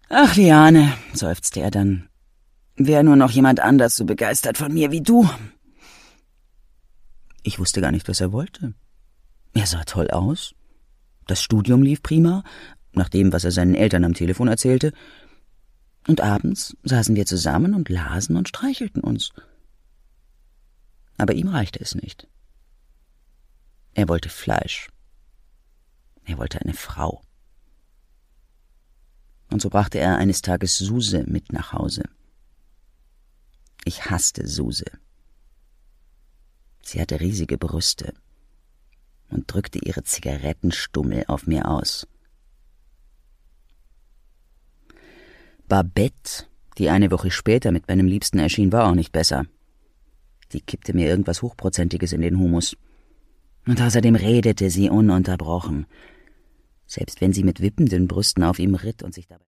Ach, Liane, seufzte er dann. Wäre nur noch jemand anders so begeistert von mir wie du. Ich wusste gar nicht, was er wollte. Er sah toll aus. Das Studium lief prima, nach dem, was er seinen Eltern am Telefon erzählte. Und abends saßen wir zusammen und lasen und streichelten uns. Aber ihm reichte es nicht. Er wollte Fleisch. Er wollte eine Frau. Und so brachte er eines Tages Suse mit nach Hause. Ich hasste Suse. Sie hatte riesige Brüste und drückte ihre Zigarettenstummel auf mir aus. Babette, die eine Woche später mit meinem Liebsten erschien, war auch nicht besser. Die kippte mir irgendwas Hochprozentiges in den Humus. Und außerdem redete sie ununterbrochen, selbst wenn sie mit wippenden Brüsten auf ihm ritt und sich dabei